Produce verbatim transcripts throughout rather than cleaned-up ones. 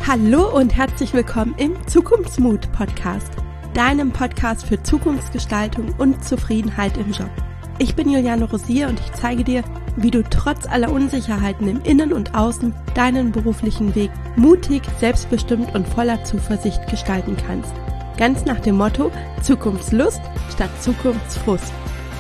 Hallo und herzlich willkommen im Zukunftsmut-Podcast, deinem Podcast für Zukunftsgestaltung und Zufriedenheit im Job. Ich bin Juliane Rosier und ich zeige dir, wie du trotz aller Unsicherheiten im Innen und Außen deinen beruflichen Weg mutig, selbstbestimmt und voller Zuversicht gestalten kannst. Ganz nach dem Motto Zukunftslust statt Zukunftsfrust.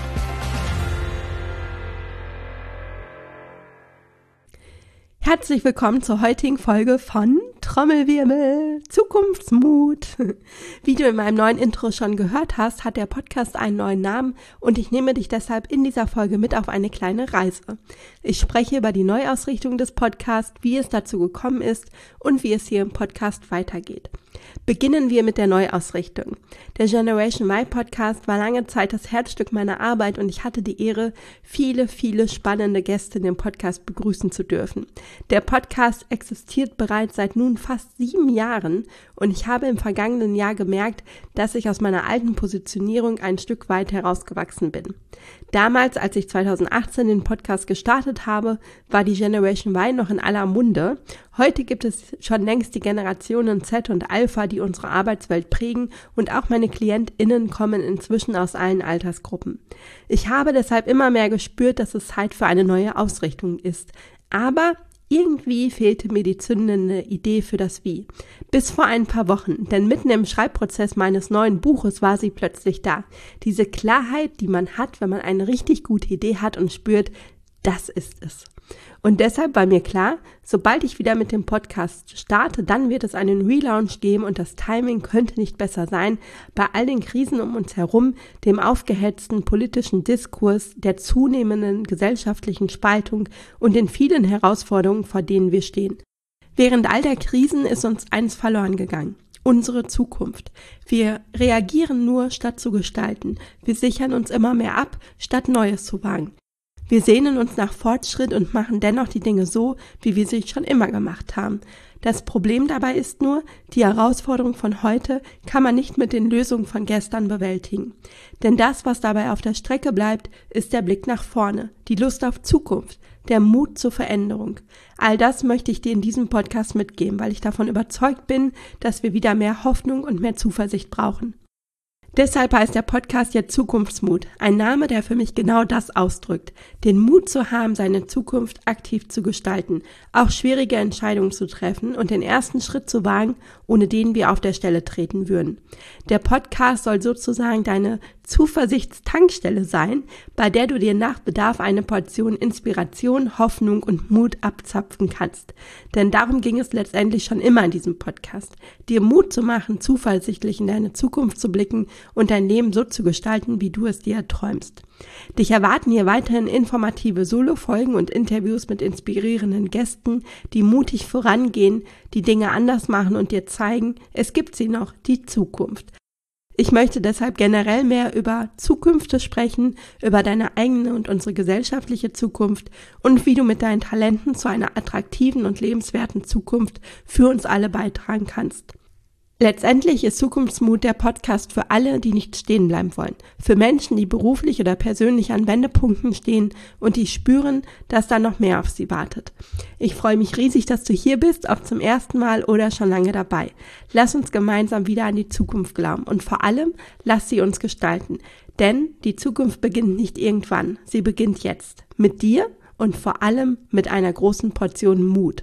Herzlich willkommen zur heutigen Folge von Trommelwirbel, Zukunftsmut. Wie du in meinem neuen Intro schon gehört hast, hat der Podcast einen neuen Namen und ich nehme dich deshalb in dieser Folge mit auf eine kleine Reise. Ich spreche über die Neuausrichtung des Podcasts, wie es dazu gekommen ist und wie es hier im Podcast weitergeht. Beginnen wir mit der Neuausrichtung. Der Generation Y Podcast war lange Zeit das Herzstück meiner Arbeit und ich hatte die Ehre, viele, viele spannende Gäste in dem Podcast begrüßen zu dürfen. Der Podcast existiert bereits seit nun fast sieben Jahren und ich habe im vergangenen Jahr gemerkt, dass ich aus meiner alten Positionierung ein Stück weit herausgewachsen bin. Damals, als ich zweitausendachtzehn den Podcast gestartet habe, war die Generation Y noch in aller Munde. Heute gibt es schon längst die Generationen Z und Alpha, die unsere Arbeitswelt prägen und auch meine KlientInnen kommen inzwischen aus allen Altersgruppen. Ich habe deshalb immer mehr gespürt, dass es Zeit für eine neue Ausrichtung ist. Aber irgendwie fehlte mir die zündende Idee für das Wie. Bis vor ein paar Wochen, denn mitten im Schreibprozess meines neuen Buches war sie plötzlich da. Diese Klarheit, die man hat, wenn man eine richtig gute Idee hat und spürt, das ist es. Und deshalb war mir klar, sobald ich wieder mit dem Podcast starte, dann wird es einen Relaunch geben und das Timing könnte nicht besser sein, bei all den Krisen um uns herum, dem aufgehetzten politischen Diskurs, der zunehmenden gesellschaftlichen Spaltung und den vielen Herausforderungen, vor denen wir stehen. Während all der Krisen ist uns eins verloren gegangen. Unsere Zukunft. Wir reagieren nur, statt zu gestalten. Wir sichern uns immer mehr ab, statt Neues zu wagen. Wir sehnen uns nach Fortschritt und machen dennoch die Dinge so, wie wir sie schon immer gemacht haben. Das Problem dabei ist nur, die Herausforderung von heute kann man nicht mit den Lösungen von gestern bewältigen. Denn das, was dabei auf der Strecke bleibt, ist der Blick nach vorne, die Lust auf Zukunft, der Mut zur Veränderung. All das möchte ich dir in diesem Podcast mitgeben, weil ich davon überzeugt bin, dass wir wieder mehr Hoffnung und mehr Zuversicht brauchen. Deshalb heißt der Podcast jetzt Zukunftsmut, ein Name, der für mich genau das ausdrückt, den Mut zu haben, seine Zukunft aktiv zu gestalten, auch schwierige Entscheidungen zu treffen und den ersten Schritt zu wagen, ohne den wir auf der Stelle treten würden. Der Podcast soll sozusagen deine Zuversichtstankstelle sein, bei der du dir nach Bedarf eine Portion Inspiration, Hoffnung und Mut abzapfen kannst. Denn darum ging es letztendlich schon immer in diesem Podcast, dir Mut zu machen, zuversichtlich in deine Zukunft zu blicken und dein Leben so zu gestalten, wie du es dir erträumst. Dich erwarten hier weiterhin informative Solo-Folgen und Interviews mit inspirierenden Gästen, die mutig vorangehen, die Dinge anders machen und dir zeigen, es gibt sie noch, die Zukunft. Ich möchte deshalb generell mehr über Zukünfte sprechen, über deine eigene und unsere gesellschaftliche Zukunft und wie du mit deinen Talenten zu einer attraktiven und lebenswerten Zukunft für uns alle beitragen kannst. Letztendlich ist Zukunftsmut der Podcast für alle, die nicht stehen bleiben wollen. Für Menschen, die beruflich oder persönlich an Wendepunkten stehen und die spüren, dass da noch mehr auf sie wartet. Ich freue mich riesig, dass du hier bist, ob zum ersten Mal oder schon lange dabei. Lass uns gemeinsam wieder an die Zukunft glauben und vor allem, lass sie uns gestalten. Denn die Zukunft beginnt nicht irgendwann, sie beginnt jetzt. Mit dir und vor allem mit einer großen Portion Mut.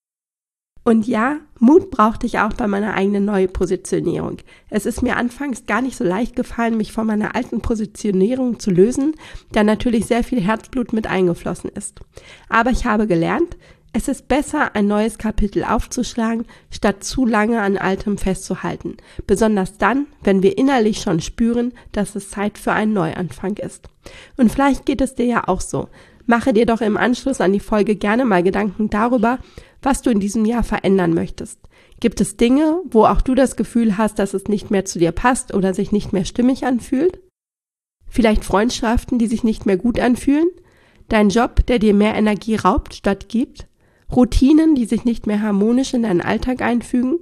Und ja, Mut brauchte ich auch bei meiner eigenen Neupositionierung. Es ist mir anfangs gar nicht so leicht gefallen, mich von meiner alten Positionierung zu lösen, da natürlich sehr viel Herzblut mit eingeflossen ist. Aber ich habe gelernt, es ist besser, ein neues Kapitel aufzuschlagen, statt zu lange an Altem festzuhalten. Besonders dann, wenn wir innerlich schon spüren, dass es Zeit für einen Neuanfang ist. Und vielleicht geht es dir ja auch so. Mache dir doch im Anschluss an die Folge gerne mal Gedanken darüber, was du in diesem Jahr verändern möchtest. Gibt es Dinge, wo auch du das Gefühl hast, dass es nicht mehr zu dir passt oder sich nicht mehr stimmig anfühlt? Vielleicht Freundschaften, die sich nicht mehr gut anfühlen? Dein Job, der dir mehr Energie raubt statt gibt? Routinen, die sich nicht mehr harmonisch in deinen Alltag einfügen?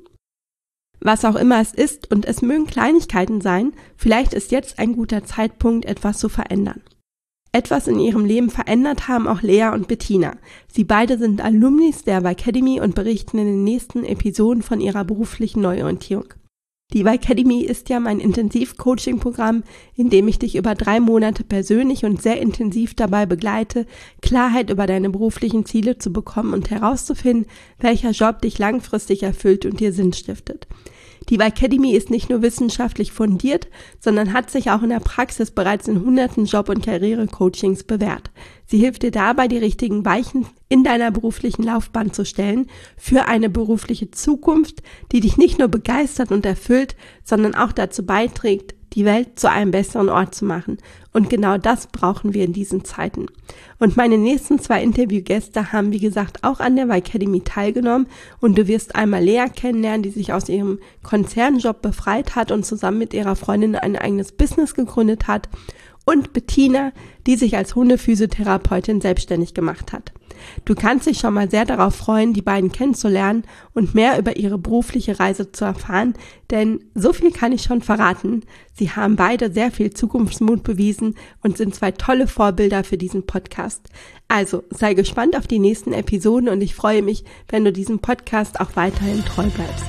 Was auch immer es ist, und es mögen Kleinigkeiten sein, vielleicht ist jetzt ein guter Zeitpunkt, etwas zu verändern. Etwas in ihrem Leben verändert haben auch Lea und Bettina. Sie beide sind Alumnis der Y-Academy und berichten in den nächsten Episoden von ihrer beruflichen Neuorientierung. Die Y-Academy ist ja mein Intensiv-Coaching-Programm, in dem ich dich über drei Monate persönlich und sehr intensiv dabei begleite, Klarheit über deine beruflichen Ziele zu bekommen und herauszufinden, welcher Job dich langfristig erfüllt und dir Sinn stiftet. Die Y-Academy ist nicht nur wissenschaftlich fundiert, sondern hat sich auch in der Praxis bereits in hunderten Job- und Karriere-Coachings bewährt. Sie hilft dir dabei, die richtigen Weichen in deiner beruflichen Laufbahn zu stellen für eine berufliche Zukunft, die dich nicht nur begeistert und erfüllt, sondern auch dazu beiträgt, die Welt zu einem besseren Ort zu machen. Und genau das brauchen wir in diesen Zeiten. Und meine nächsten zwei Interviewgäste haben, wie gesagt, auch an der Y-Academy teilgenommen. Und du wirst einmal Lea kennenlernen, die sich aus ihrem Konzernjob befreit hat und zusammen mit ihrer Freundin ein eigenes Business gegründet hat. Und Bettina, die sich als Hundephysiotherapeutin selbstständig gemacht hat. Du kannst dich schon mal sehr darauf freuen, die beiden kennenzulernen und mehr über ihre berufliche Reise zu erfahren, denn so viel kann ich schon verraten. Sie haben beide sehr viel Zukunftsmut bewiesen und sind zwei tolle Vorbilder für diesen Podcast. Also sei gespannt auf die nächsten Episoden und ich freue mich, wenn du diesem Podcast auch weiterhin treu bleibst.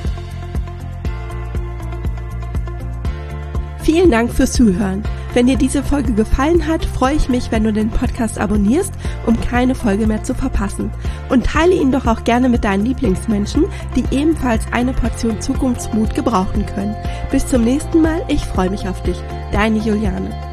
Vielen Dank fürs Zuhören. Wenn dir diese Folge gefallen hat, freue ich mich, wenn du den Podcast abonnierst, um keine Folge mehr zu verpassen. Und teile ihn doch auch gerne mit deinen Lieblingsmenschen, die ebenfalls eine Portion Zukunftsmut gebrauchen können. Bis zum nächsten Mal, ich freue mich auf dich. Deine Juliane.